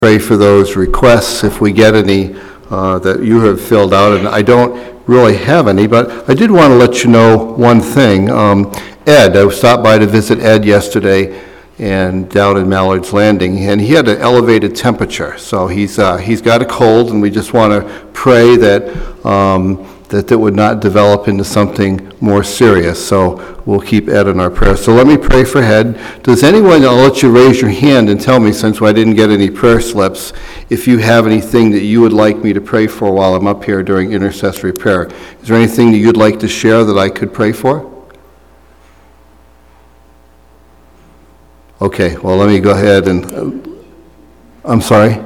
Pray for those requests if we get any that you have filled out, and I don't really have any, but I did want to let you know one thing. Ed, I stopped by to visit Ed yesterday and down in Mallard's Landing, and he had an elevated temperature, so he's got a cold, and we just want to pray that would not develop into something more serious. So we'll keep Ed in our prayers. So let me pray for Ed. Does anyone, I'll let you raise your hand and tell me, since I didn't get any prayer slips, if you have anything that you would like me to pray for while I'm up here during intercessory prayer. Is there anything that you'd like to share that I could pray for? Okay, well, let me go ahead and, I'm sorry?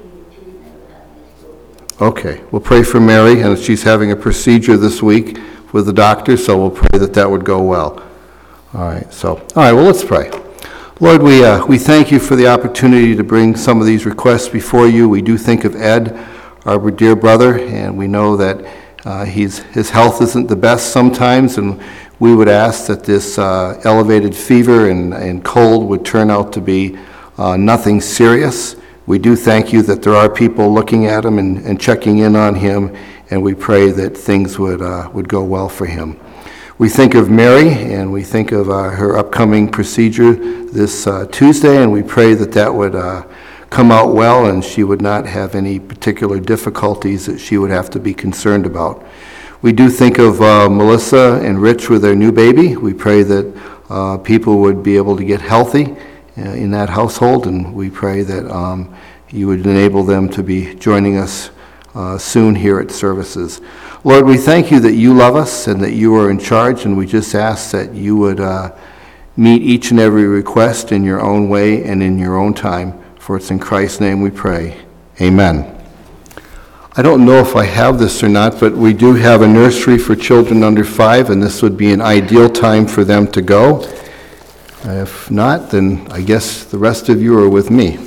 Okay, we'll pray for Mary, and she's having a procedure this week with the doctor, so we'll pray that would go well. All right, well, let's pray. Lord, we thank you for the opportunity to bring some of these requests before you. We do think of Ed, our dear brother, and we know that his health isn't the best sometimes, and we would ask that this elevated fever and cold would turn out to be nothing serious. We do thank you that there are people looking at him and checking in on him, and we pray that things would go well for him. We think of Mary, and we think of her upcoming procedure this Tuesday, and we pray that would come out well and she would not have any particular difficulties that she would have to be concerned about. We do think of Melissa and Rich with their new baby. We pray that people would be able to get healthy in that household, and we pray that you would enable them to be joining us soon here at services. Lord, we thank you that you love us and that you are in charge, and we just ask that you would meet each and every request in your own way and in your own time. For it's in Christ's name we pray. Amen. I don't know if I have this or not, but we do have a nursery for children under 5, and this would be an ideal time for them to go. If not, then I guess the rest of you are with me.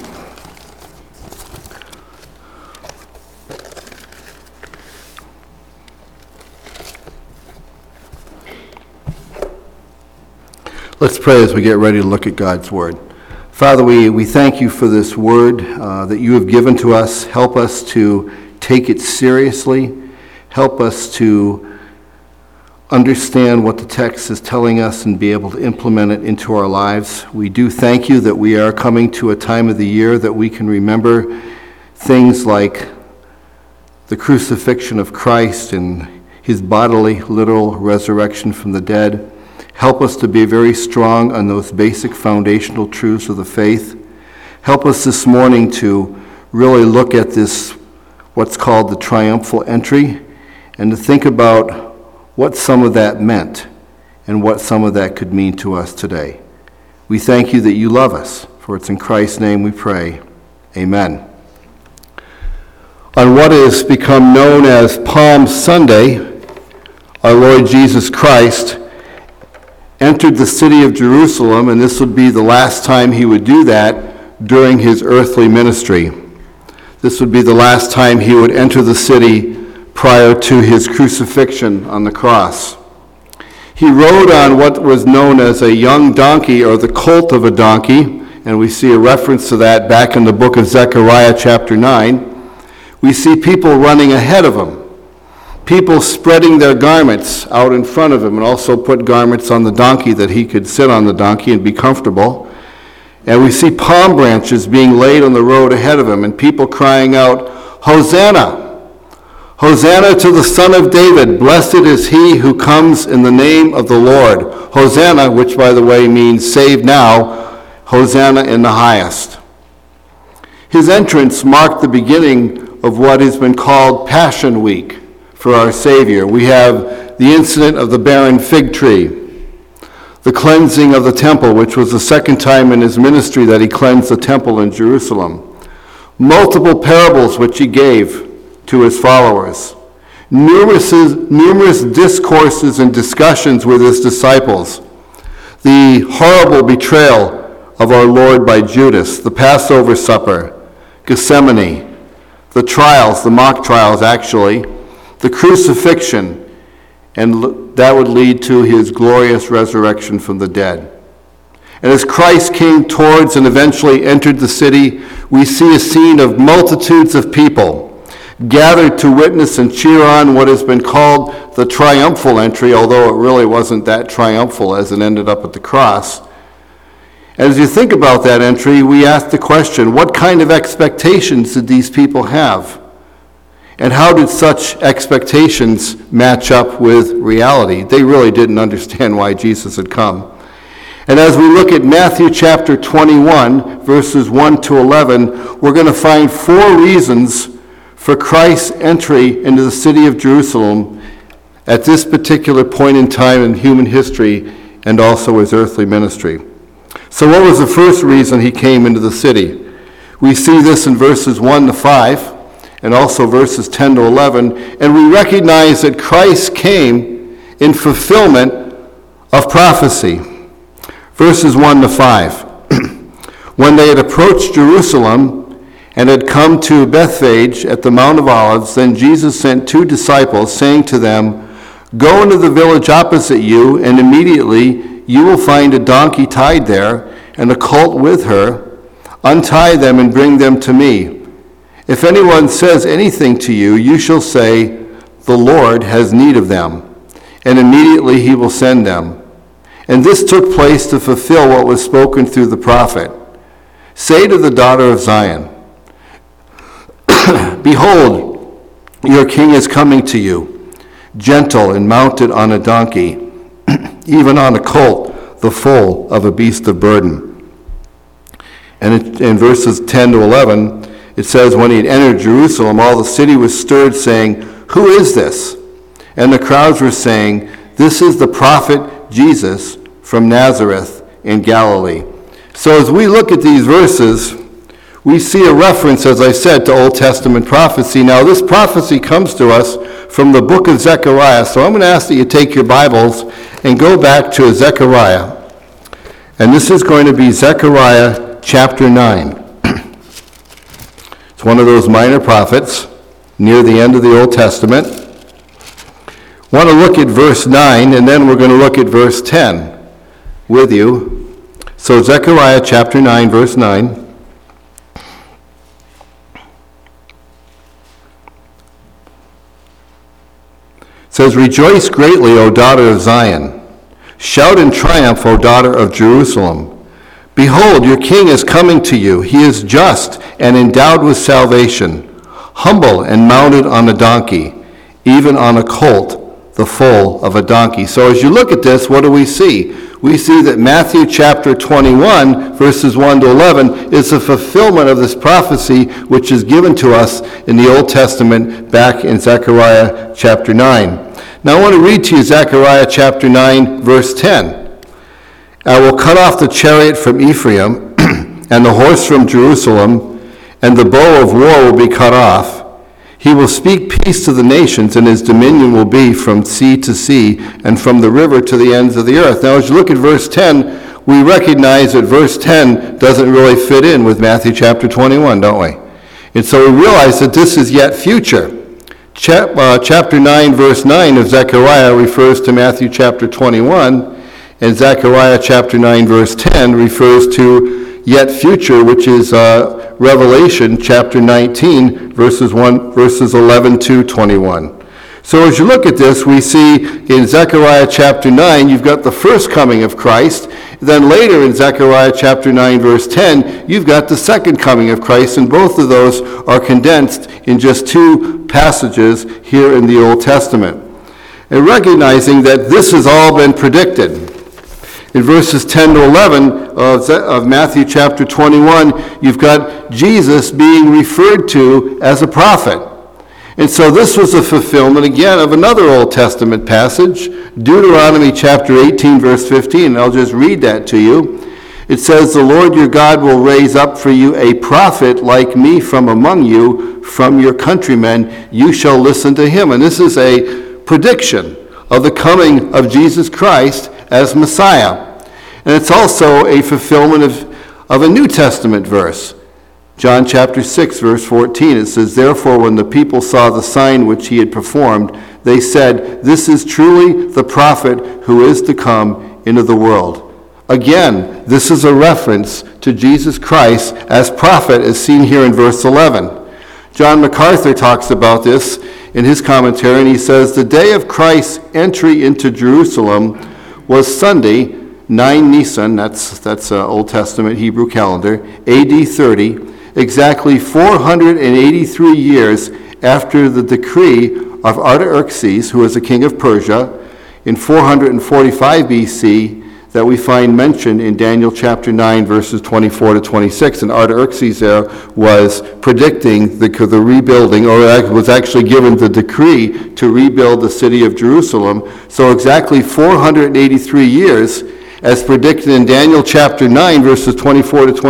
Let's pray as we get ready to look at God's Word. Father, we thank you for this Word that you have given to us. Help us to take it seriously. Help us to understand what the text is telling us and be able to implement it into our lives. We do thank you that we are coming to a time of the year that we can remember things like the crucifixion of Christ and his bodily, literal resurrection from the dead. Help us to be very strong on those basic foundational truths of the faith. Help us this morning to really look at this, what's called the triumphal entry, and to think about what some of that meant and what some of that could mean to us today. We thank you that you love us, for it's in Christ's name we pray. Amen. On what has become known as Palm Sunday, our Lord Jesus Christ entered the city of Jerusalem, and this would be the last time he would do that during his earthly ministry. This would be the last time he would enter the city prior to his crucifixion on the cross. He rode on what was known as a young donkey, or the colt of a donkey, and we see a reference to that back in the book of Zechariah chapter 9. We see people running ahead of him, people spreading their garments out in front of him, and also put garments on the donkey that he could sit on the donkey and be comfortable. And we see palm branches being laid on the road ahead of him, and people crying out, "Hosanna! Hosanna to the Son of David! Blessed is he who comes in the name of the Lord." Hosanna, which by the way means save now, Hosanna in the highest. His entrance marked the beginning of what has been called Passion Week for our Savior. We have the incident of the barren fig tree, the cleansing of the temple, which was the second time in his ministry that he cleansed the temple in Jerusalem, multiple parables which he gave to his followers, numerous discourses and discussions with his disciples, the horrible betrayal of our Lord by Judas, the Passover supper, Gethsemane, the trials, the mock trials actually, the crucifixion, and that would lead to his glorious resurrection from the dead. And as Christ came towards and eventually entered the city, we see a scene of multitudes of people gathered to witness and cheer on what has been called the triumphal entry, although it really wasn't that triumphal as it ended up at the cross. As you think about that entry, we ask the question, what kind of expectations did these people have? And how did such expectations match up with reality? They really didn't understand why Jesus had come. And as we look at Matthew chapter 21, verses 1 to 11, we're going to find 4 reasons for Christ's entry into the city of Jerusalem at this particular point in time in human history and also his earthly ministry. So what was the first reason he came into the city? We see this in verses 1 to 5 and also verses 10 to 11, and we recognize that Christ came in fulfillment of prophecy. Verses 1 to 5. When they had approached Jerusalem and had come to Bethphage at the Mount of Olives, then Jesus sent 2 disciples, saying to them, "Go into the village opposite you, and immediately you will find a donkey tied there, and a colt with her. Untie them and bring them to me. If anyone says anything to you, you shall say, 'The Lord has need of them,' and immediately he will send them." And this took place to fulfill what was spoken through the prophet. "Say to the daughter of Zion, Behold, your king is coming to you, gentle and mounted on a donkey, even on a colt, the foal of a beast of burden." And in verses 10 to 11, it says, "When he had entered Jerusalem, all the city was stirred, saying, 'Who is this?' And the crowds were saying, 'This is the prophet Jesus from Nazareth in Galilee.'" So as we look at these verses, we see a reference, as I said, to Old Testament prophecy. Now, this prophecy comes to us from the book of Zechariah. So I'm going to ask that you take your Bibles and go back to Zechariah. And this is going to be Zechariah chapter 9. It's one of those minor prophets near the end of the Old Testament. I want to look at verse 9, and then we're going to look at verse 10 with you. So Zechariah chapter 9, verse 9. It says, "Rejoice greatly, O daughter of Zion. Shout in triumph, O daughter of Jerusalem. Behold, your king is coming to you. He is just and endowed with salvation, humble and mounted on a donkey, even on a colt, the foal of a donkey." So as you look at this, what do we see? We see that Matthew chapter 21, verses 1 to 11, is a fulfillment of this prophecy which is given to us in the Old Testament back in Zechariah chapter 9. Now I want to read to you Zechariah chapter 9, verse 10. "I will cut off the chariot from Ephraim and the horse from Jerusalem, and the bow of war will be cut off. He will speak peace to the nations, and his dominion will be from sea to sea and from the river to the ends of the earth." Now, as you look at verse 10, we recognize that verse 10 doesn't really fit in with Matthew chapter 21, don't we? And so we realize that this is yet future. Chapter 9, verse 9 of Zechariah refers to Matthew chapter 21, and Zechariah chapter 9, verse 10 refers to yet future, which is Revelation chapter 19, verses 11 to 21. So as you look at this, we see in Zechariah chapter 9, you've got the first coming of Christ. Then later in Zechariah chapter 9, verse 10, you've got the second coming of Christ, and both of those are condensed in just 2 passages here in the Old Testament. And recognizing that this has all been predicted. In verses 10 to 11 of Matthew chapter 21, you've got Jesus being referred to as a prophet. And so this was a fulfillment, again, of another Old Testament passage, Deuteronomy chapter 18, verse 15. And I'll just read that to you. It says, "The Lord your God will raise up for you a prophet like me from among you, from your countrymen. You shall listen to him." And this is a prediction of the coming of Jesus Christ as Messiah. And it's also a fulfillment of a New Testament verse. John chapter 6, verse 14, it says, "Therefore when the people saw the sign which he had performed, they said, 'This is truly the prophet who is to come into the world.' Again, this is a reference to Jesus Christ as prophet, as seen here in verse 11. John MacArthur talks about this in his commentary, and he says, the day of Christ's entry into Jerusalem was Sunday, 9 Nisan, that's Old Testament Hebrew calendar, AD 30, exactly 483 years after the decree of Artaxerxes, who was the king of Persia, in 445 BC, that we find mentioned in Daniel chapter 9, verses 24 to 26. And Artaxerxes there was predicting the rebuilding, or was actually given the decree to rebuild the city of Jerusalem. So exactly 483 years, as predicted in Daniel chapter 9, verses 24 to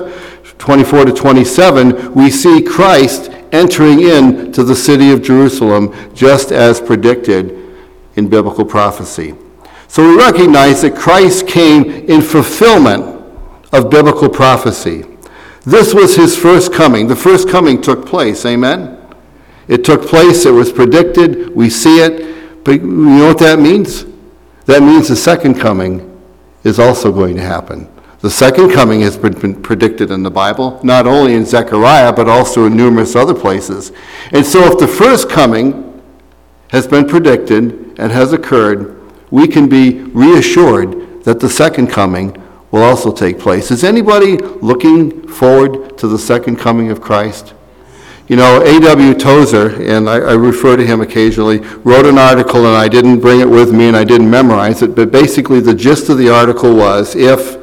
27, we see Christ entering into the city of Jerusalem, just as predicted in biblical prophecy. So we recognize that Christ came in fulfillment of biblical prophecy. This was his first coming. The first coming took place, amen? It took place, it was predicted, we see it, but you know what that means? That means the second coming is also going to happen. The second coming has been predicted in the Bible, not only in Zechariah, but also in numerous other places. And so if the first coming has been predicted and has occurred, we can be reassured that the second coming will also take place. Is anybody looking forward to the second coming of Christ? You know, A.W. Tozer, and I refer to him occasionally, wrote an article, and I didn't bring it with me and I didn't memorize it, but basically the gist of the article was, if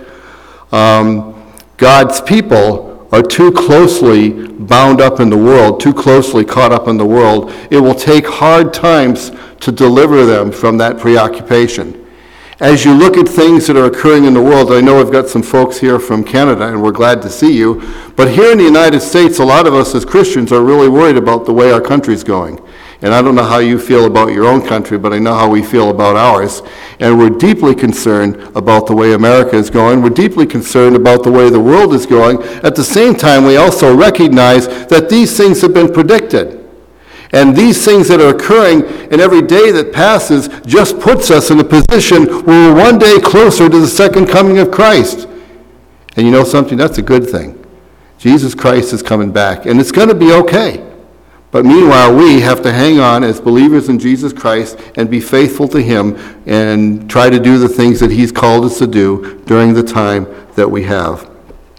God's people are too closely bound up in the world, too closely caught up in the world, it will take hard times to deliver them from that preoccupation. As you look at things that are occurring in the world, I know we've got some folks here from Canada, and we're glad to see you, but here in the United States, a lot of us as Christians are really worried about the way our country's going. And I don't know how you feel about your own country, but I know how we feel about ours. And we're deeply concerned about the way America is going. We're deeply concerned about the way the world is going. At the same time, we also recognize that these things have been predicted. And these things that are occurring, and every day that passes just puts us in a position where we're one day closer to the second coming of Christ. And you know something? That's a good thing. Jesus Christ is coming back, and it's going to be okay. But meanwhile, we have to hang on as believers in Jesus Christ and be faithful to him and try to do the things that he's called us to do during the time that we have.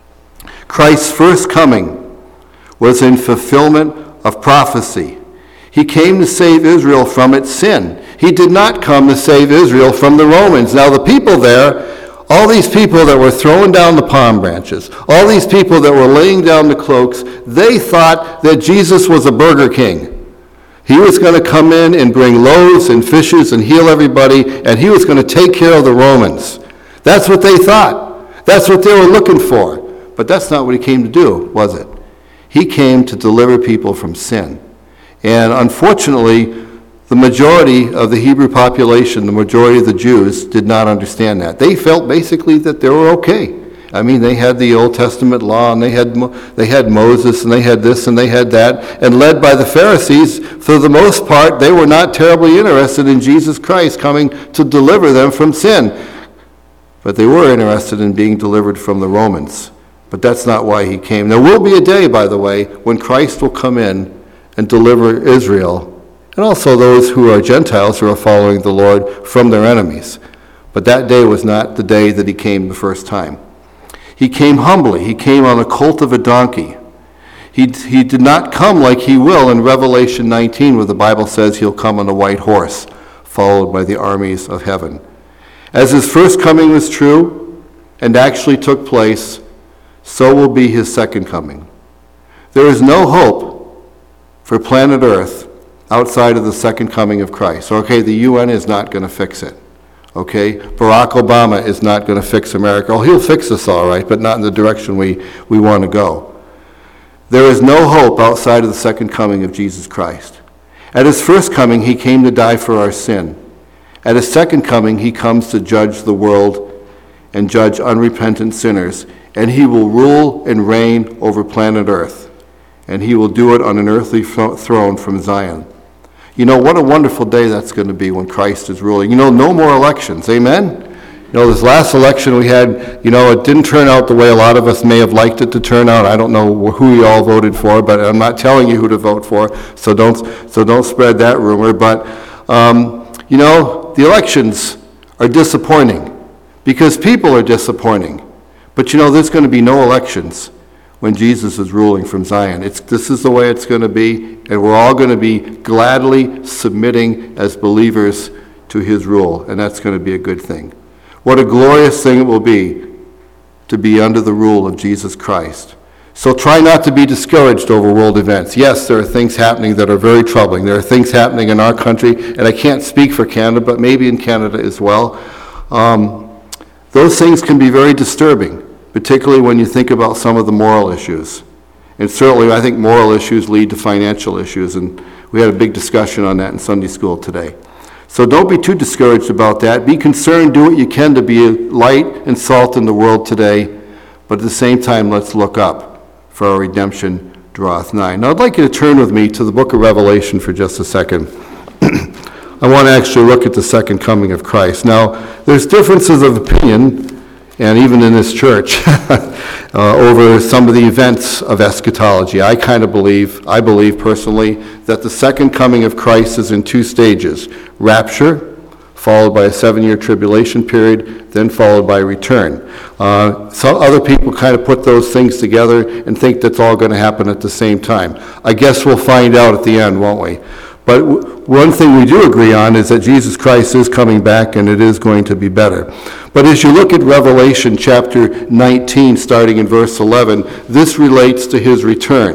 Christ's first coming was in fulfillment of prophecy. He came to save Israel from its sin. He did not come to save Israel from the Romans. Now the people there, all these people that were throwing down the palm branches, all these people that were laying down the cloaks, they thought that Jesus was a Burger King. He was going to come in and bring loaves and fishes and heal everybody, and he was going to take care of the Romans. That's what they thought. That's what they were looking for. But that's not what he came to do, was it? He came to deliver people from sin. And unfortunately, the majority of the Hebrew population, the majority of the Jews, did not understand that. They felt basically that they were okay. I mean, they had the Old Testament law, and they had Moses, and they had this, and they had that. And led by the Pharisees, for the most part, they were not terribly interested in Jesus Christ coming to deliver them from sin. But they were interested in being delivered from the Romans. But that's not why he came. There will be a day, by the way, when Christ will come in and deliver Israel, and also those who are Gentiles who are following the Lord from their enemies. But that day was not the day that he came the first time. He came humbly. He came on the colt of a donkey. He did not come like he will in Revelation 19, where the Bible says he'll come on a white horse, followed by the armies of heaven. As his first coming was true and actually took place, so will be his second coming. There is no hope for planet Earth outside of the second coming of Christ. Okay, the UN is not going to fix it. Okay, Barack Obama is not going to fix America. Oh, he'll fix us all right, but not in the direction we want to go. There is no hope outside of the second coming of Jesus Christ. At his first coming, he came to die for our sin. At his second coming, he comes to judge the world and judge unrepentant sinners, and he will rule and reign over planet Earth. And he will do it on an earthly throne from Zion. You know, what a wonderful day that's going to be when Christ is ruling. You know, no more elections, amen? This last election we had, it didn't turn out the way a lot of us may have liked it to turn out. I don't know who you all voted for, but I'm not telling you who to vote for, so don't spread that rumor. But, the elections are disappointing because people are disappointing. But, there's going to be no elections when Jesus is ruling from Zion. This is the way it's going to be, and we're all going to be gladly submitting as believers to his rule, and that's going to be a good thing. What a glorious thing it will be to be under the rule of Jesus Christ. So try not to be discouraged over world events. Yes, there are things happening that are very troubling. There are things happening in our country, and I can't speak for Canada, but maybe in Canada as well. Those things can be very disturbing, particularly when you think about some of the moral issues. And certainly I think moral issues lead to financial issues, and we had a big discussion on that in Sunday school today. So don't be too discouraged about that. Be concerned, do what you can to be light and salt in the world today, but at the same time, let's look up, for our redemption draweth nigh. Now I'd like you to turn with me to the book of Revelation for just a second. I want to actually look at the second coming of Christ. Now, there's differences of opinion, and even in this church, over some of the events of eschatology. I believe personally, that the second coming of Christ is in two stages. Rapture, followed by a 7-year tribulation period, then followed by return. Some other people kind of put those things together and think that's all going to happen at the same time. I guess we'll find out at the end, won't we? But one thing we do agree on is that Jesus Christ is coming back, and it is going to be better. But as you look at Revelation chapter 19, starting in verse 11, this relates to his return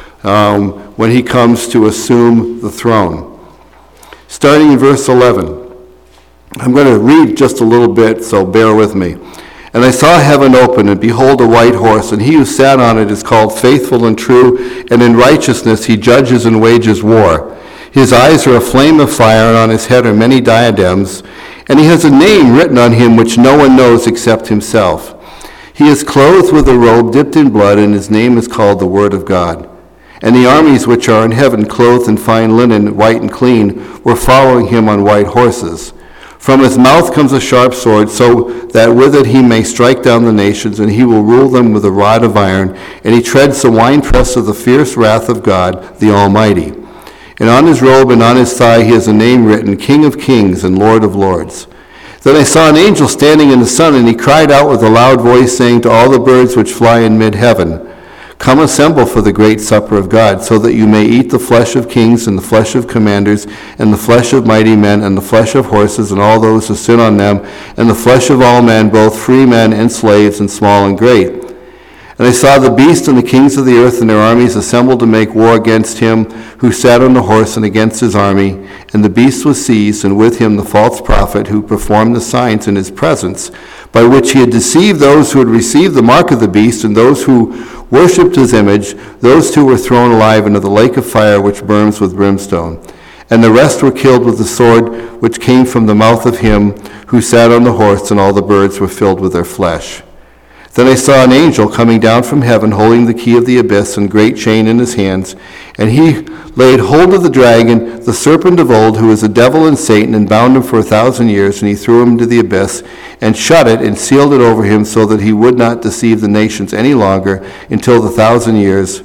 when he comes to assume the throne. Starting in verse 11, I'm going to read just a little bit, so bear with me. And I saw heaven open, and behold, a white horse, and he who sat on it is called Faithful and True, and in righteousness he judges and wages war. His eyes are a flame of fire, and on his head are many diadems, and he has a name written on him which no one knows except himself. He is clothed with a robe dipped in blood, and his name is called the Word of God. And the armies which are in heaven, clothed in fine linen, white and clean, were following him on white horses. From his mouth comes a sharp sword, so that with it he may strike down the nations, and he will rule them with a rod of iron, and he treads the winepress of the fierce wrath of God, the Almighty. And on his robe and on his thigh he has a name written, King of Kings and Lord of Lords. Then I saw an angel standing in the sun, and he cried out with a loud voice, saying to all the birds which fly in mid-heaven, Come assemble for the great supper of God, so that you may eat the flesh of kings, and the flesh of commanders, and the flesh of mighty men, and the flesh of horses, and all those who sit on them, and the flesh of all men, both free men and slaves, and small and great. And I saw the beast and the kings of the earth and their armies assembled to make war against him who sat on the horse and against his army. And the beast was seized, and with him the false prophet who performed the signs in his presence, by which he had deceived those who had received the mark of the beast, and those who worshipped his image. Those two were thrown alive into the lake of fire which burns with brimstone. And the rest were killed with the sword which came from the mouth of him who sat on the horse, and all the birds were filled with their flesh. Then I saw an angel coming down from heaven, holding the key of the abyss and great chain in his hands. And he laid hold of the dragon, the serpent of old, who is the devil and Satan, and bound him for 1,000 years. And he threw him into the abyss, and shut it, and sealed it over him, so that he would not deceive the nations any longer, until the 1,000 years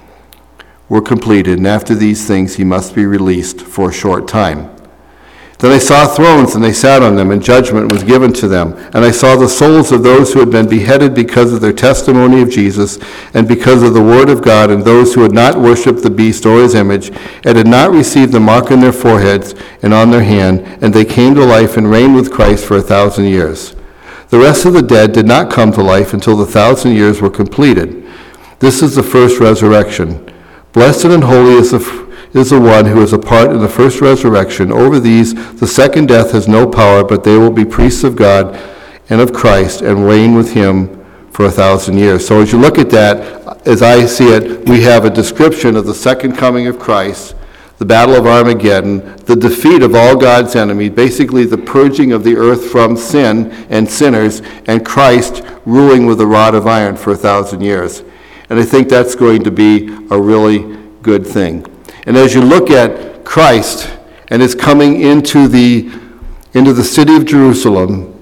were completed. And after these things he must be released for a short time. Then I saw thrones, and they sat on them, and judgment was given to them. And I saw the souls of those who had been beheaded because of their testimony of Jesus, and because of the word of God, and those who had not worshipped the beast or his image, and had not received the mark on their foreheads and on their hand, and they came to life and reigned with Christ for 1,000 years. The rest of the dead did not come to life until the 1,000 years were completed. This is the first resurrection. Blessed and holy is the one who is a part in the first resurrection. Over these the second death has no power, but they will be priests of God and of Christ, and reign with him for 1,000 years. So as you look at that, as I see it, we have a description of the second coming of Christ, the battle of Armageddon, the defeat of all God's enemies, basically the purging of the earth from sin and sinners, and Christ ruling with a rod of iron for 1,000 years. And I think that's going to be a really good thing. And as you look at Christ and his coming into the city of Jerusalem,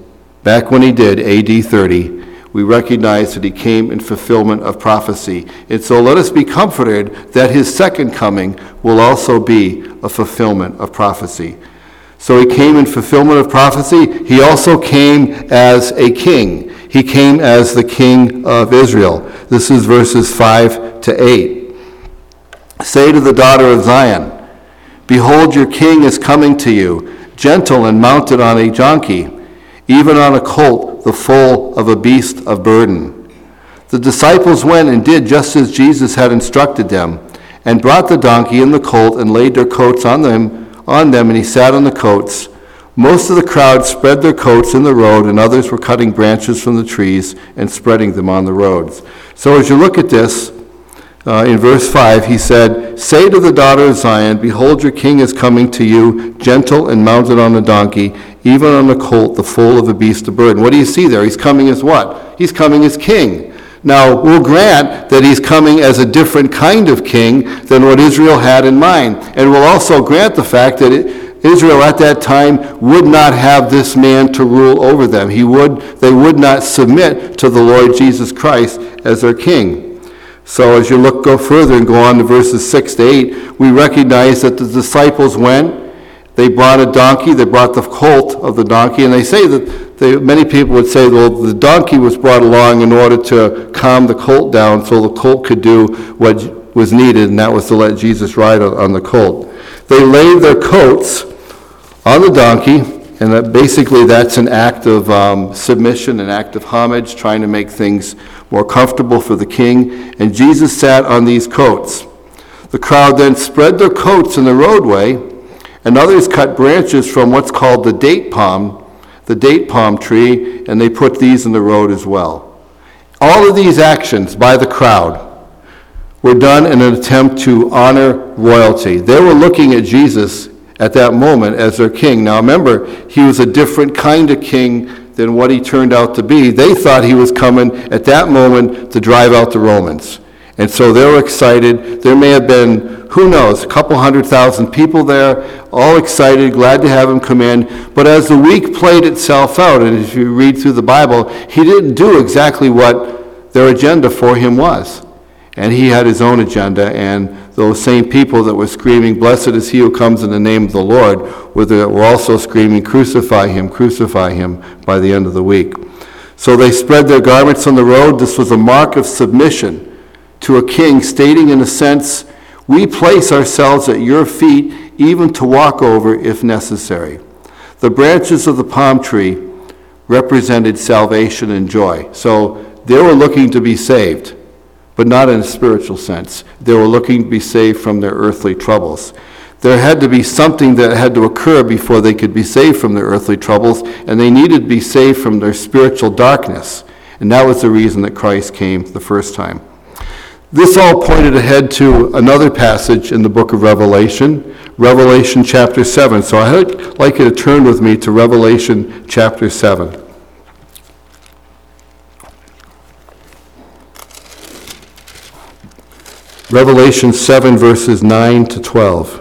back when he did, AD 30, we recognize that he came in fulfillment of prophecy. And so let us be comforted that his second coming will also be a fulfillment of prophecy. So he came in fulfillment of prophecy. He also came as a king. He came as the king of Israel. This is verses 5 to 8. Say to the daughter of Zion, behold, your king is coming to you, gentle and mounted on a donkey, even on a colt, the foal of a beast of burden. The disciples went and did just as Jesus had instructed them, and brought the donkey and the colt and laid their coats on them, and he sat on the coats. Most of the crowd spread their coats in the road, and others were cutting branches from the trees and spreading them on the roads. So as you look at this, in verse 5, he said, say to the daughter of Zion, behold, your king is coming to you, gentle and mounted on a donkey, even on a colt, the foal of a beast of burden. What do you see there? He's coming as what? He's coming as king. Now, we'll grant that he's coming as a different kind of king than what Israel had in mind. And we'll also grant the fact that Israel at that time would not have this man to rule over them. They would not submit to the Lord Jesus Christ as their king. So as you go further and go on to verses 6 to 8, we recognize that the disciples went, they brought a donkey, they brought the colt of the donkey, and they say that many people would say, well, the donkey was brought along in order to calm the colt down so the colt could do what was needed, and that was to let Jesus ride on the colt. They laid their coats on the donkey, and basically that's an act of submission, an act of homage, trying to make things more comfortable for the king. And Jesus sat on these coats. The crowd then spread their coats in the roadway, and others cut branches from what's called the date palm tree, and they put these in the road as well. All of these actions by the crowd were done in an attempt to honor royalty. They were looking at Jesus at that moment as their king. Now remember, he was a different kind of king than what he turned out to be. They thought he was coming at that moment to drive out the Romans. And so they were excited. There may have been, who knows, a couple 100,000 people there, all excited, glad to have him come in. But as the week played itself out, and if you read through the Bible, he didn't do exactly what their agenda for him was. And he had his own agenda, and those same people that were screaming, blessed is he who comes in the name of the Lord, were also screaming, crucify him, by the end of the week. So they spread their garments on the road. This was a mark of submission to a king, stating in a sense, we place ourselves at your feet, even to walk over if necessary. The branches of the palm tree represented salvation and joy. So they were looking to be saved, but not in a spiritual sense. They were looking to be saved from their earthly troubles. There had to be something that had to occur before they could be saved from their earthly troubles, and they needed to be saved from their spiritual darkness. And that was the reason that Christ came the first time. This all pointed ahead to another passage in the book of Revelation, Revelation chapter 7. So I'd like you to turn with me to Revelation chapter 7. Revelation 7, verses 9 to 12.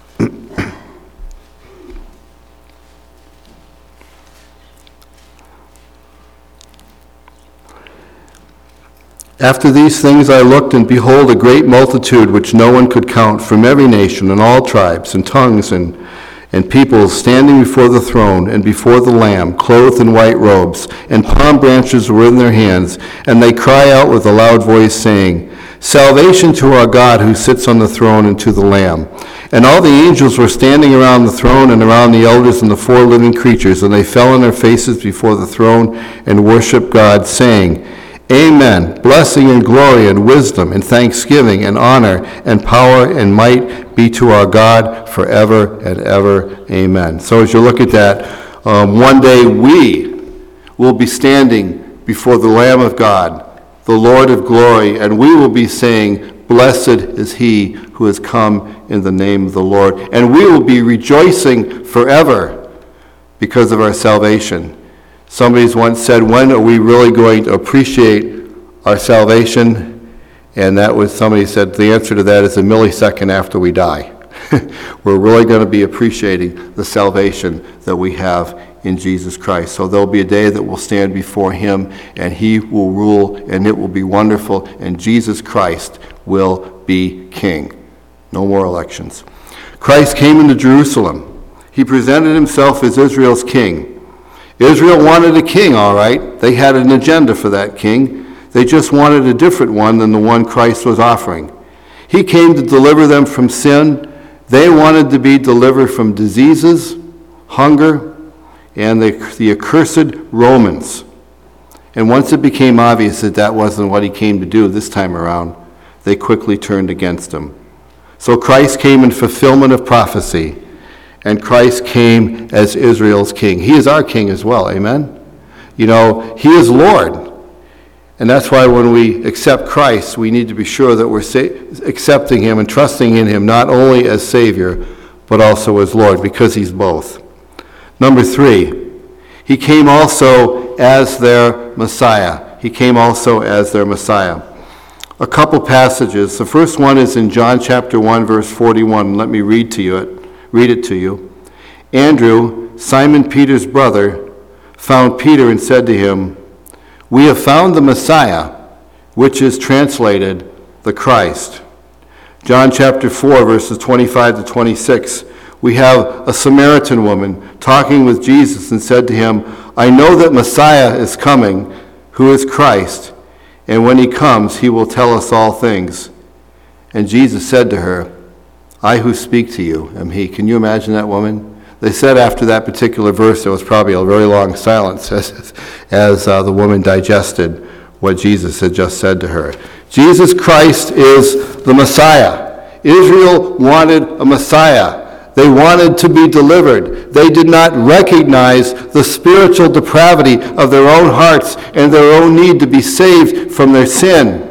After these things I looked, and behold, a great multitude which no one could count, from every nation and all tribes and tongues and peoples, standing before the throne and before the Lamb, clothed in white robes, and palm branches were in their hands, and they cry out with a loud voice, saying, Salvation to our God who sits on the throne and to the Lamb. And all the angels were standing around the throne and around the elders and the four living creatures, and they fell on their faces before the throne and worshiped God, saying, Amen. Blessing and glory and wisdom and thanksgiving and honor and power and might be to our God forever and ever. Amen. So as you look at that, one day we will be standing before the Lamb of God, the Lord of glory, and we will be saying, Blessed is he who has come in the name of the Lord. And we will be rejoicing forever because of our salvation. Somebody's once said, when are we really going to appreciate our salvation? And that was, somebody said, the answer to that is a millisecond after we die. We're really going to be appreciating the salvation that we have in Jesus Christ. So there'll be a day that we'll stand before him, and he will rule, and it will be wonderful, and Jesus Christ will be king. No more elections. Christ came into Jerusalem. He presented himself as Israel's king. Israel wanted a king, all right. They had an agenda for that king. They just wanted a different one than the one Christ was offering. He came to deliver them from sin. They wanted to be delivered from diseases, hunger, and the accursed Romans. And once it became obvious that that wasn't what he came to do this time around, they quickly turned against him. So Christ came in fulfillment of prophecy, and Christ came as Israel's king. He is our king as well, amen? You know, he is Lord. And that's why when we accept Christ, we need to be sure that we're accepting him and trusting in him not only as Savior, but also as Lord, because he's both. Number 3, he came also as their Messiah. He came also as their Messiah. A couple passages. The first one is in John chapter 1, verse 41. Let me read it to you. Andrew, Simon Peter's brother, found Peter and said to him, "We have found the Messiah," which is translated the Christ. John chapter 4, verses 25 to 26. We have a Samaritan woman talking with Jesus and said to him, "I know that Messiah is coming, who is Christ, and when he comes, he will tell us all things." And Jesus said to her, "I who speak to you am he." Can you imagine that woman? They said after that particular verse, there was probably a very long silence as the woman digested what Jesus had just said to her. Jesus Christ is the Messiah. Israel wanted a Messiah. They wanted to be delivered. They did not recognize the spiritual depravity of their own hearts and their own need to be saved from their sin.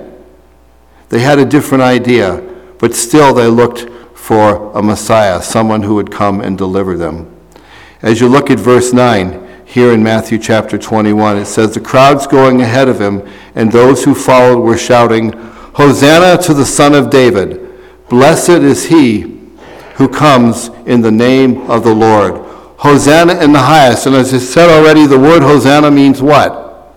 They had a different idea, but still they looked for a Messiah, someone who would come and deliver them. As you look at verse 9, here in Matthew chapter 21, it says, "The crowds going ahead of him and those who followed were shouting, 'Hosanna to the Son of David! Blessed is he who comes in the name of the Lord. Hosanna in the highest.'" And as I said already, the word Hosanna means what?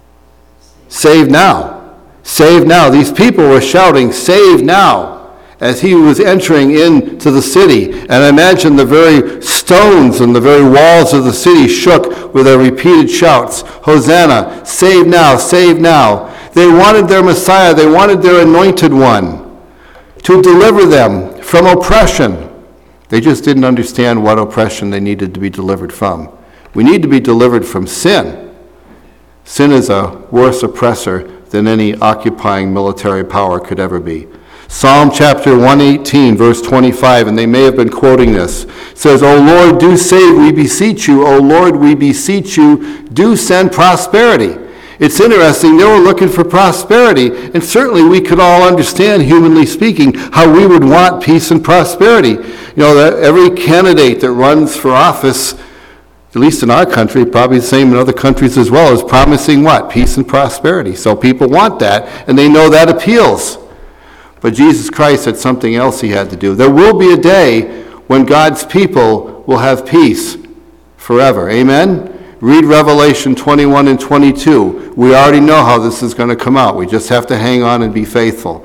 Save now. Save now. These people were shouting, "Save now," as he was entering into the city. And I imagine the very stones and the very walls of the city shook with their repeated shouts, "Hosanna, save now, save now." They wanted their Messiah. They wanted their anointed one to deliver them from oppression. They just didn't understand what oppression they needed to be delivered from. We need to be delivered from sin. Sin is a worse oppressor than any occupying military power could ever be. Psalm chapter 118, verse 25, and they may have been quoting this, says, "O Lord, do save, we beseech you. O Lord, we beseech you, do send prosperity." It's interesting, they were looking for prosperity, and certainly we could all understand, humanly speaking, how we would want peace and prosperity. You know, that every candidate that runs for office, at least in our country, probably the same in other countries as well, is promising what? Peace and prosperity. So people want that, and they know that appeals. But Jesus Christ had something else he had to do. There will be a day when God's people will have peace forever. Amen? Read Revelation 21 and 22. We already know how this is going to come out. We just have to hang on and be faithful.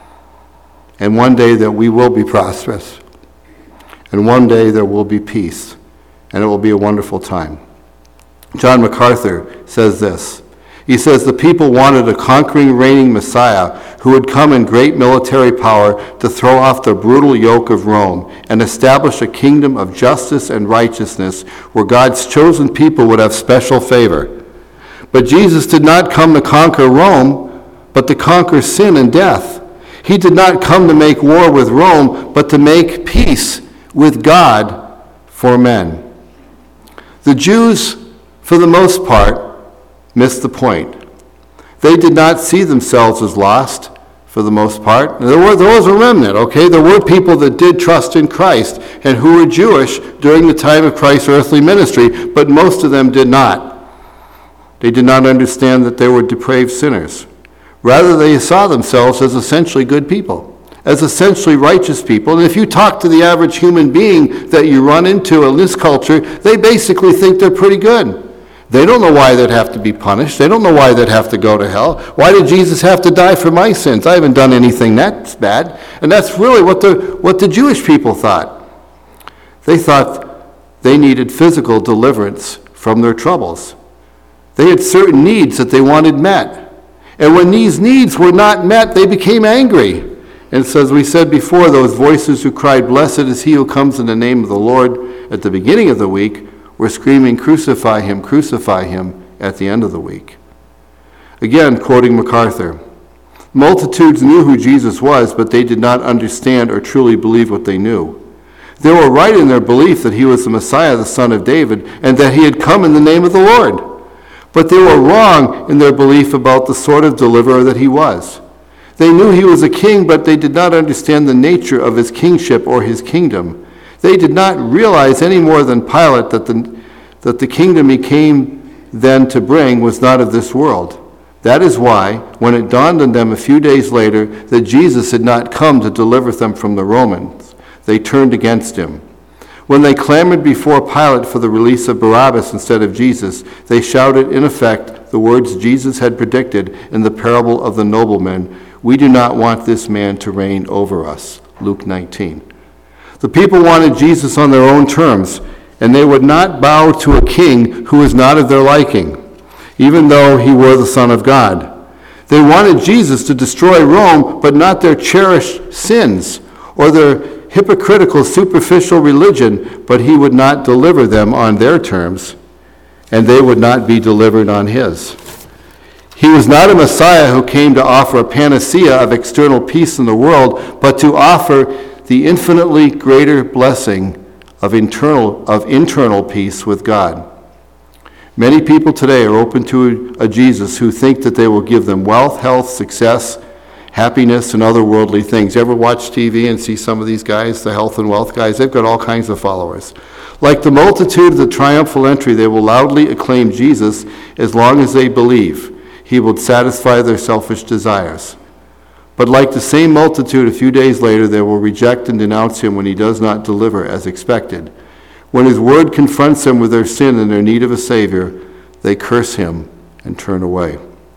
And one day that we will be prosperous. And one day there will be peace. And it will be a wonderful time. John MacArthur says this. He says, "The people wanted a conquering, reigning Messiah who would come in great military power to throw off the brutal yoke of Rome and establish a kingdom of justice and righteousness where God's chosen people would have special favor. But Jesus did not come to conquer Rome, but to conquer sin and death. He did not come to make war with Rome, but to make peace with God for men." The Jews, for the most part, missed the point. They did not see themselves as lost, for the most part. There was a remnant, okay? There were people that did trust in Christ and who were Jewish during the time of Christ's earthly ministry, but most of them did not. They did not understand that they were depraved sinners. Rather, they saw themselves as essentially good people. as essentially righteous people. And if you talk to the average human being that you run into in this culture, they basically think they're pretty good. They don't know why they'd have to be punished. They don't know why they'd have to go to hell. Why did Jesus have to die for my sins? I haven't done anything that's bad. And that's really what the Jewish people thought. They thought they needed physical deliverance from their troubles. They had certain needs that they wanted met. And when these needs were not met, they became angry. And so, as we said before, those voices who cried, "Blessed is he who comes in the name of the Lord," at the beginning of the week, were screaming, crucify him," at the end of the week. Again, quoting MacArthur, multitudes knew who Jesus was, but they did not understand or truly believe what they knew. They were right in their belief that he was the Messiah, the Son of David, and that he had come in the name of the Lord. But they were wrong in their belief about the sort of deliverer that he was. They knew he was a king, but they did not understand the nature of his kingship or his kingdom. They did not realize any more than Pilate that the kingdom he came then to bring was not of this world. That is why, when it dawned on them a few days later that Jesus had not come to deliver them from the Romans, they turned against him. When they clamored before Pilate for the release of Barabbas instead of Jesus, they shouted, in effect, the words Jesus had predicted in the parable of the nobleman, "We do not want this man to reign over us." Luke 19. The people wanted Jesus on their own terms, and they would not bow to a king who was not of their liking, even though he were the Son of God. They wanted Jesus to destroy Rome, but not their cherished sins or their hypocritical, superficial religion, but he would not deliver them on their terms, and they would not be delivered on his. He was not a Messiah who came to offer a panacea of external peace in the world, but to offer the infinitely greater blessing of internal peace with God. Many people today are open to a Jesus who think that they will give them wealth, health, success, happiness, and other worldly things. You ever watch TV and see some of these guys, the health and wealth guys? They've got all kinds of followers. Like the multitude of the triumphal entry, they will loudly acclaim Jesus as long as they believe he will satisfy their selfish desires. But like the same multitude, a few days later, they will reject and denounce him when he does not deliver as expected. When his word confronts them with their sin and their need of a Savior, they curse him and turn away.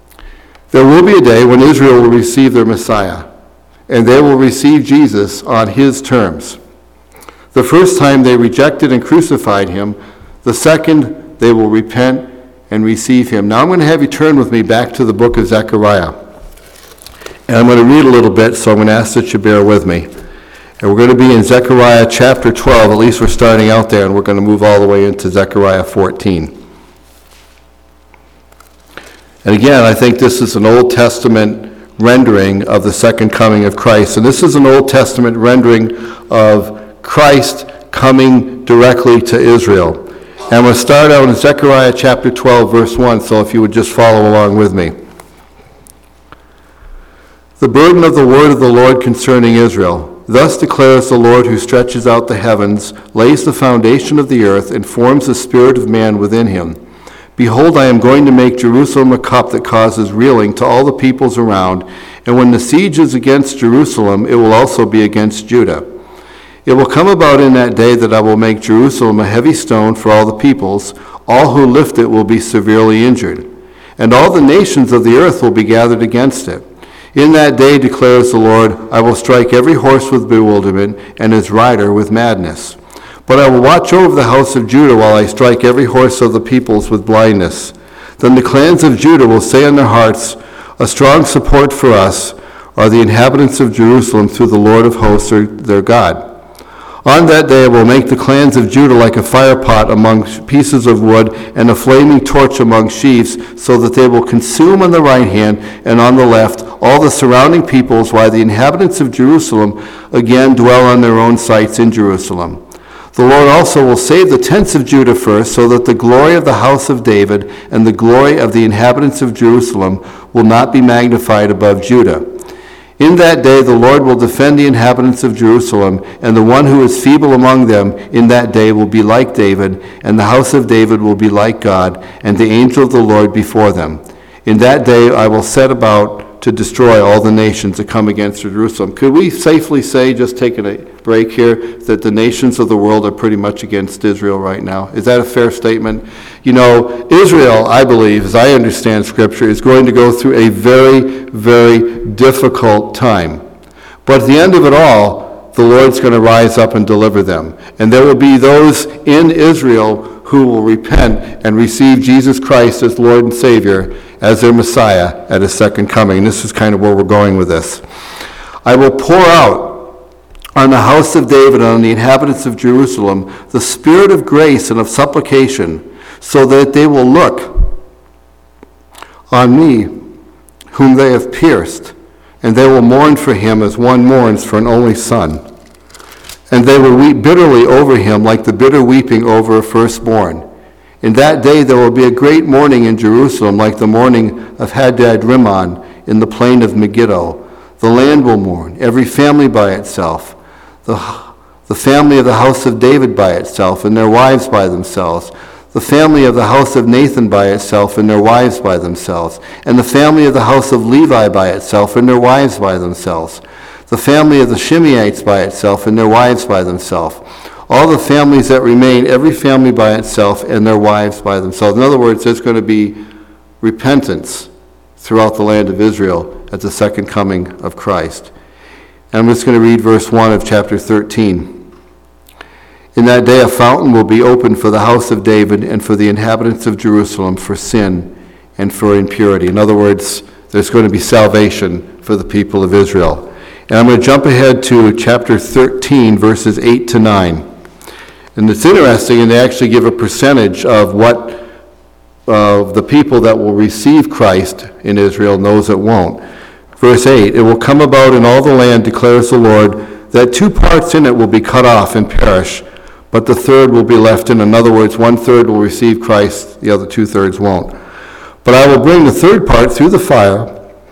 There will be a day when Israel will receive their Messiah, and they will receive Jesus on his terms. The first time they rejected and crucified him, the second they will repent and receive him. Now I'm going to have you turn with me back to the book of Zechariah. And I'm going to read a little bit, so I'm going to ask that you bear with me. And we're going to be in Zechariah chapter 12, at least we're starting out there, and we're going to move all the way into Zechariah 14. And again, I think this is an Old Testament rendering of the second coming of Christ. And this is an Old Testament rendering of Christ coming directly to Israel. And I'm going to start out in Zechariah chapter 12, verse 1, so if you would just follow along with me. The burden of the word of the Lord concerning Israel. Thus declares the Lord who stretches out the heavens, lays the foundation of the earth, and forms the spirit of man within him. Behold, I am going to make Jerusalem a cup that causes reeling to all the peoples around, and when the siege is against Jerusalem, it will also be against Judah. It will come about in that day that I will make Jerusalem a heavy stone for all the peoples. All who lift it will be severely injured, and all the nations of the earth will be gathered against it. In that day, declares the Lord, I will strike every horse with bewilderment, and his rider with madness. But I will watch over the house of Judah while I strike every horse of the peoples with blindness. Then the clans of Judah will say in their hearts, a strong support for us are the inhabitants of Jerusalem through the Lord of hosts, their God. On that day I will make the clans of Judah like a fire pot among pieces of wood and a flaming torch among sheaves, so that they will consume on the right hand and on the left all the surrounding peoples, while the inhabitants of Jerusalem again dwell on their own sites in Jerusalem. The Lord also will save the tents of Judah first, so that the glory of the house of David and the glory of the inhabitants of Jerusalem will not be magnified above Judah. In that day the Lord will defend the inhabitants of Jerusalem, and the one who is feeble among them in that day will be like David, and the house of David will be like God, and the angel of the Lord before them. In that day I will set about to destroy all the nations that come against Jerusalem. Could we safely say, just taking a break here, that the nations of the world are pretty much against Israel right now? Is that a fair statement? You know, Israel, I believe, as I understand Scripture, is going to go through a very, very difficult time. But at the end of it all, the Lord's going to rise up and deliver them. And there will be those in Israel who will repent and receive Jesus Christ as Lord and Savior, as their Messiah at his second coming. And this is kind of where we're going with this. I will pour out on the house of David and on the inhabitants of Jerusalem the spirit of grace and of supplication, so that they will look on me whom they have pierced, and they will mourn for him as one mourns for an only son. And they will weep bitterly over him like the bitter weeping over a firstborn. In that day there will be a great mourning in Jerusalem, like the mourning of Hadad-Rimmon in the plain of Megiddo. The land will mourn, every family by itself, the family of the house of David by itself, and their wives by themselves, the family of the house of Nathan by itself, and their wives by themselves, and the family of the house of Levi by itself, and their wives by themselves, the family of the Shimeites by itself, and their wives by themselves, all the families that remain, every family by itself, and their wives by themselves. In other words, there's going to be repentance throughout the land of Israel at the second coming of Christ. And I'm just going to read verse 1 of chapter 13. In that day a fountain will be opened for the house of David and for the inhabitants of Jerusalem for sin and for impurity. In other words, there's going to be salvation for the people of Israel. And I'm going to jump ahead to chapter 13, verses 8 to 9. And it's interesting, and they actually give a percentage of what the people that will receive Christ in Israel and those that won't. Verse 8, it will come about in all the land, declares the Lord, that 2 parts in it will be cut off and perish, but the third will be left in. In other words, 1/3 will receive Christ, the other 2/3 won't. But I will bring the third part through the fire,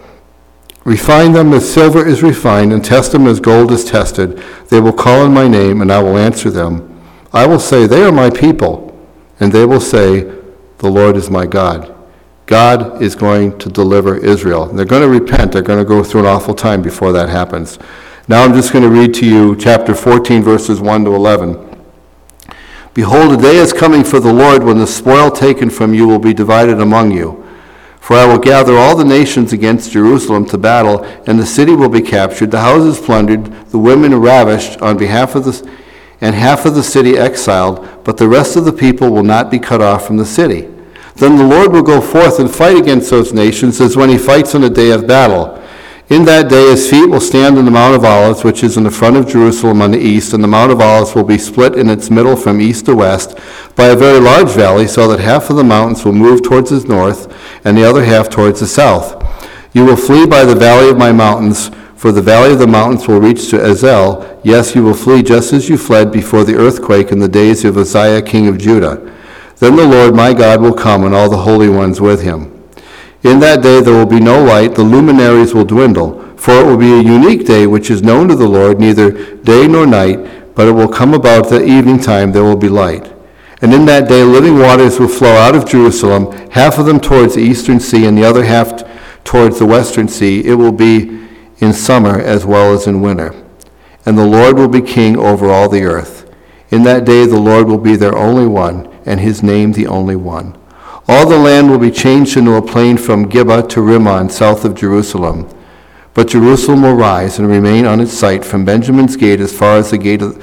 refine them as silver is refined, and test them as gold is tested. They will call on my name, and I will answer them. I will say, they are my people, and they will say, the Lord is my God. God is going to deliver Israel. They're going to repent. They're going to go through an awful time before that happens. Now I'm just going to read to you chapter 14, verses 1 to 11. Behold, a day is coming for the Lord when the spoil taken from you will be divided among you. For I will gather all the nations against Jerusalem to battle, and the city will be captured, the houses plundered, the women ravished on behalf of and half of the city exiled, but the rest of the people will not be cut off from the city. Then the Lord will go forth and fight against those nations as when he fights on a day of battle. In that day his feet will stand on the Mount of Olives, which is in the front of Jerusalem on the east, and the Mount of Olives will be split in its middle from east to west by a very large valley, so that half of the mountains will move towards the north, and the other half towards the south. You will flee by the valley of my mountains, for the valley of the mountains will reach to Ezel. Yes, you will flee just as you fled before the earthquake in the days of Uzziah king of Judah. Then the Lord my God will come, and all the holy ones with him. In that day there will be no light, the luminaries will dwindle, for it will be a unique day which is known to the Lord, neither day nor night, but it will come about that evening time there will be light. And in that day living waters will flow out of Jerusalem, half of them towards the eastern sea, and the other half towards the western sea. It will be in summer as well as in winter. And the Lord will be king over all the earth. In that day the Lord will be their only one, and his name the only one. All the land will be changed into a plain from Gibeah to Rimmon, south of Jerusalem. But Jerusalem will rise and remain on its site from Benjamin's gate as far as the gate of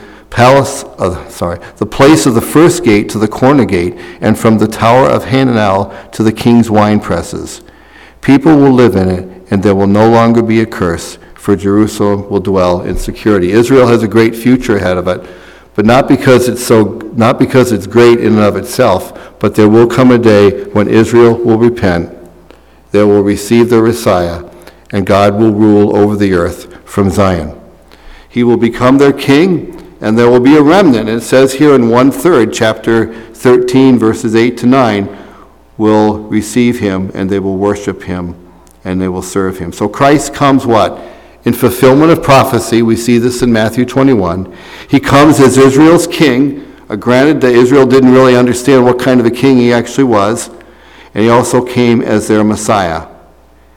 the place of the first gate to the corner gate, and from the tower of Hananel to the king's wine presses. People will live in it, and there will no longer be a curse, for Jerusalem will dwell in security. Israel has a great future ahead of it, but not because it's great in and of itself, but there will come a day when Israel will repent, they will receive their Messiah, and God will rule over the earth from Zion. He will become their king, and there will be a remnant. And it says here in 1/3, chapter 13, verses 8 to 9, will receive him, and they will worship him, and they will serve him. So Christ comes what? In fulfillment of prophecy. We see this in Matthew 21. He comes as Israel's king. Granted that Israel didn't really understand what kind of a king he actually was. And he also came as their Messiah.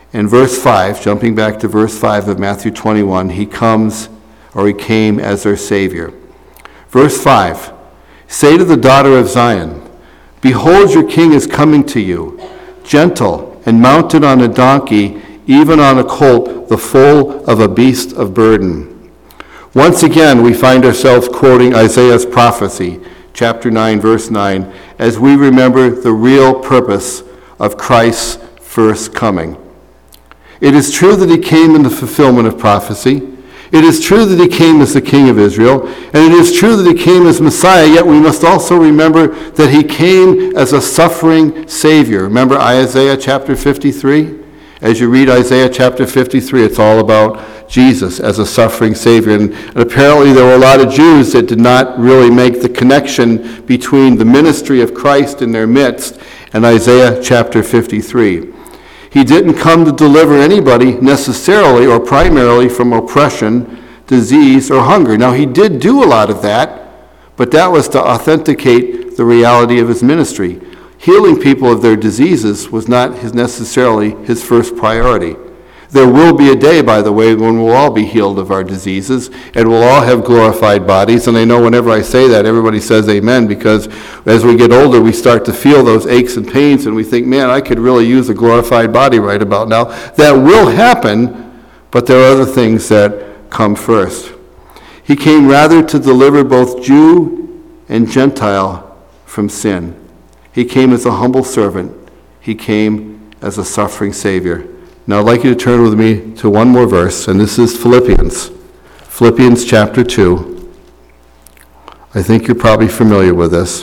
In verse 5, jumping back to verse 5 of Matthew 21, he came as our Savior. Verse 5, say to the daughter of Zion, behold, your king is coming to you, gentle and mounted on a donkey, even on a colt, the foal of a beast of burden. Once again, we find ourselves quoting Isaiah's prophecy, chapter 9, verse 9, as we remember the real purpose of Christ's first coming. It is true that he came in the fulfillment of prophecy. It is true that he came as the King of Israel, and it is true that he came as Messiah, yet we must also remember that he came as a suffering Savior. Remember Isaiah chapter 53? As you read Isaiah chapter 53, it's all about Jesus as a suffering Savior. And apparently there were a lot of Jews that did not really make the connection between the ministry of Christ in their midst and Isaiah chapter 53. He didn't come to deliver anybody necessarily or primarily from oppression, disease, or hunger. Now, he did do a lot of that, but that was to authenticate the reality of his ministry. Healing people of their diseases was not necessarily his first priority. There will be a day, by the way, when we'll all be healed of our diseases, and we'll all have glorified bodies. And I know whenever I say that, everybody says amen, because as we get older, we start to feel those aches and pains, and we think, man, I could really use a glorified body right about now. That will happen, but there are other things that come first. He came rather to deliver both Jew and Gentile from sin. He came as a humble servant. He came as a suffering Savior. Now I'd like you to turn with me to one more verse, and this is Philippians. Philippians chapter 2. I think you're probably familiar with this.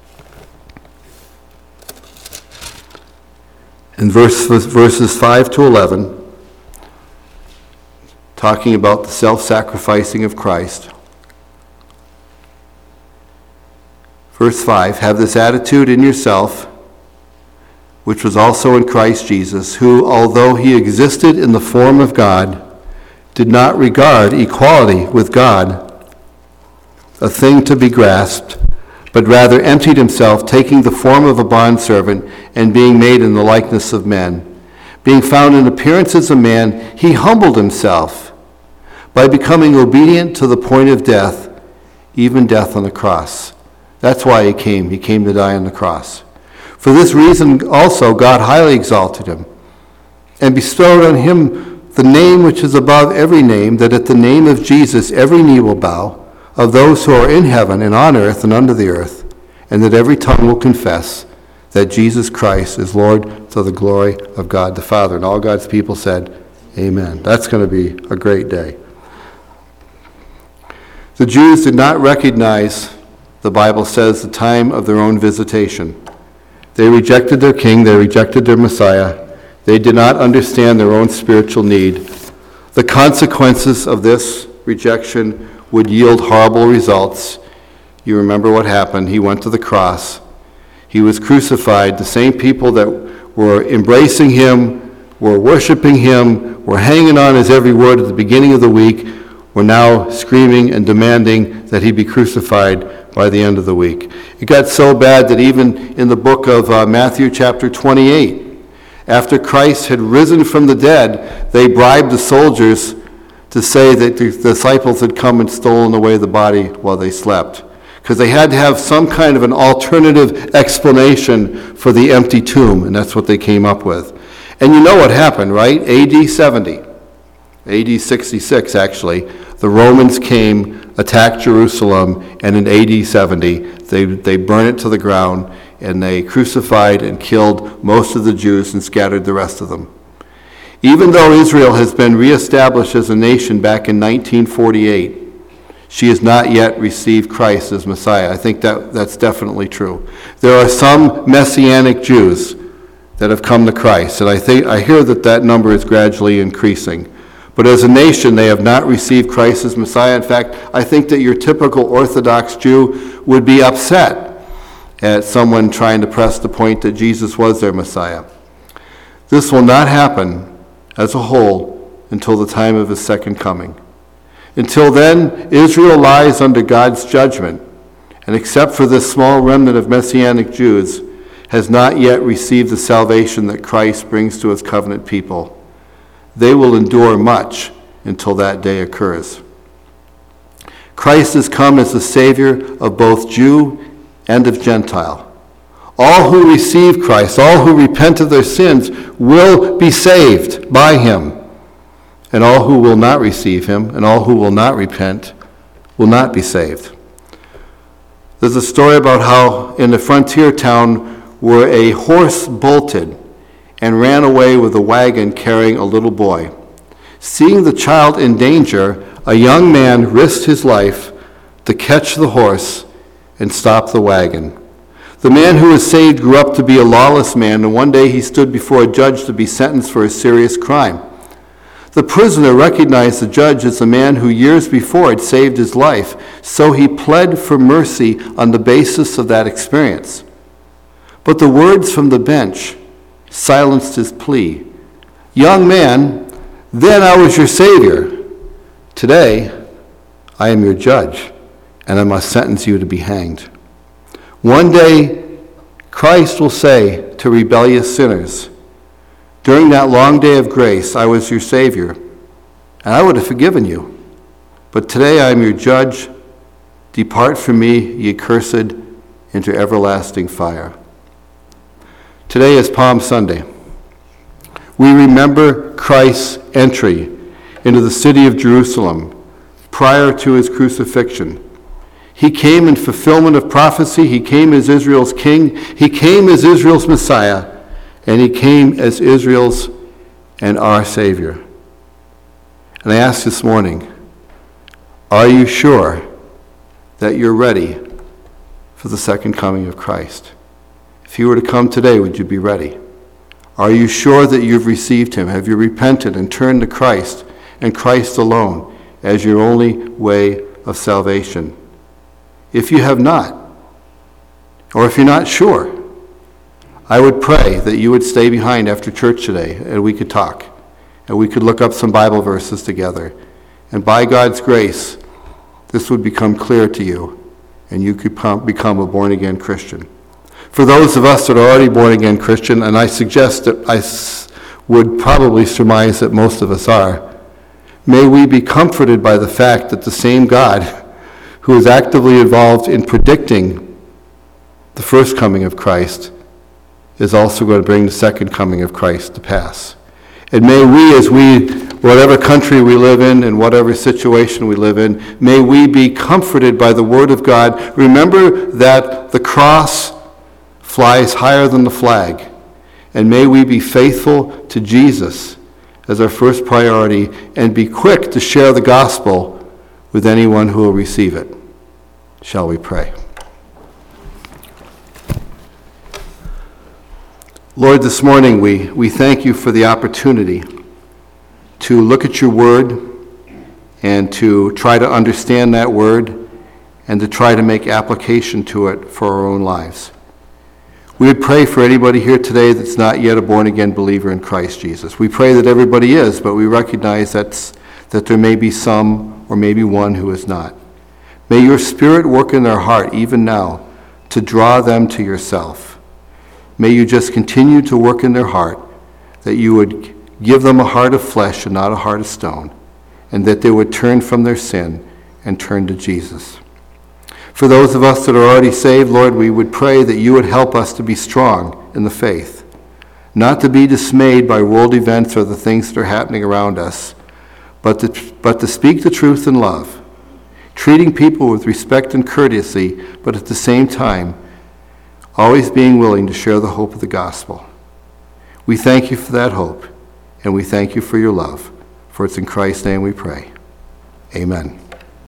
In verses 5 to 11, talking about the self-sacrificing of Christ. Verse 5, have this attitude in yourself, which was also in Christ Jesus, who, although he existed in the form of God, did not regard equality with God a thing to be grasped, but rather emptied himself, taking the form of a bondservant and being made in the likeness of men. Being found in appearance as a man, he humbled himself by becoming obedient to the point of death, even death on the cross. That's why he came. He came to die on the cross. For this reason also God highly exalted him and bestowed on him the name which is above every name, that at the name of Jesus every knee will bow, of those who are in heaven and on earth and under the earth, and that every tongue will confess that Jesus Christ is Lord, to the glory of God the Father. And all God's people said, amen. That's going to be a great day. The Jews did not recognize, the Bible says, the time of their own visitation. They rejected their king. They rejected their Messiah. They did not understand their own spiritual need. The consequences of this rejection would yield horrible results. You remember what happened. He went to the cross. He was crucified. The same people that were embracing him, were worshiping him, were hanging on his every word at the beginning of the week, were now screaming and demanding that he be crucified by the end of the week. It got so bad that even in the book of Matthew chapter 28, after Christ had risen from the dead, they bribed the soldiers to say that the disciples had come and stolen away the body while they slept, because they had to have some kind of an alternative explanation for the empty tomb, and that's what they came up with. And you know what happened, right? AD 70, AD 66 actually, the Romans came, attacked Jerusalem, and in AD 70, they burned it to the ground, and they crucified and killed most of the Jews and scattered the rest of them. Even though Israel has been reestablished as a nation back in 1948, she has not yet received Christ as Messiah. I think that's definitely true. There are some Messianic Jews that have come to Christ, and I hear that number is gradually increasing. But as a nation, they have not received Christ as Messiah. In fact, I think that your typical Orthodox Jew would be upset at someone trying to press the point that Jesus was their Messiah. This will not happen as a whole until the time of his second coming. Until then, Israel lies under God's judgment, and except for this small remnant of Messianic Jews, has not yet received the salvation that Christ brings to his covenant people. they will endure much until that day occurs. Christ has come as the Savior of both Jew and of Gentile. All who receive Christ, all who repent of their sins, will be saved by him. And all who will not receive him and all who will not repent will not be saved. There's a story about how in the frontier town where a horse bolted and ran away with a wagon carrying a little boy. Seeing the child in danger, a young man risked his life to catch the horse and stop the wagon. The man who was saved grew up to be a lawless man, and one day he stood before a judge to be sentenced for a serious crime. The prisoner recognized the judge as the man who years before had saved his life, so he pled for mercy on the basis of that experience. But the words from the bench silenced his plea. "Young man, then I was your Savior. Today, I am your judge, and I must sentence you to be hanged." One day, Christ will say to rebellious sinners, "During that long day of grace, I was your Savior, and I would have forgiven you. But today I am your judge. Depart from me, ye cursed, into everlasting fire." Today is Palm Sunday. We remember Christ's entry into the city of Jerusalem prior to his crucifixion. He came in fulfillment of prophecy. He came as Israel's king. He came as Israel's Messiah. And he came as Israel's and our Savior. And I ask this morning, are you sure that you're ready for the second coming of Christ? If he were to come today, would you be ready? Are you sure that you've received him? Have you repented and turned to Christ and Christ alone as your only way of salvation? If you have not, or if you're not sure, I would pray that you would stay behind after church today and we could talk and we could look up some Bible verses together. And by God's grace, this would become clear to you and you could become a born-again Christian. For those of us that are already born-again Christian, and I suggest that I would probably surmise that most of us are, may we be comforted by the fact that the same God who is actively involved in predicting the first coming of Christ is also going to bring the second coming of Christ to pass. And may we, whatever country we live in and whatever situation we live in, may we be comforted by the Word of God. Remember that the cross flies higher than the flag. And may we be faithful to Jesus as our first priority and be quick to share the gospel with anyone who will receive it. Shall we pray? Lord, this morning we thank you for the opportunity to look at your word and to try to understand that word and to try to make application to it for our own lives. We would pray for anybody here today that's not yet a born-again believer in Christ Jesus. We pray that everybody is, but we recognize that there may be some or maybe one who is not. May your Spirit work in their heart even now to draw them to yourself. May you just continue to work in their heart, that you would give them a heart of flesh and not a heart of stone, and that they would turn from their sin and turn to Jesus. For those of us that are already saved, Lord, we would pray that you would help us to be strong in the faith, not to be dismayed by world events or the things that are happening around us, but to speak the truth in love, treating people with respect and courtesy, but at the same time, always being willing to share the hope of the gospel. We thank you for that hope, and we thank you for your love. For it's in Christ's name we pray. Amen.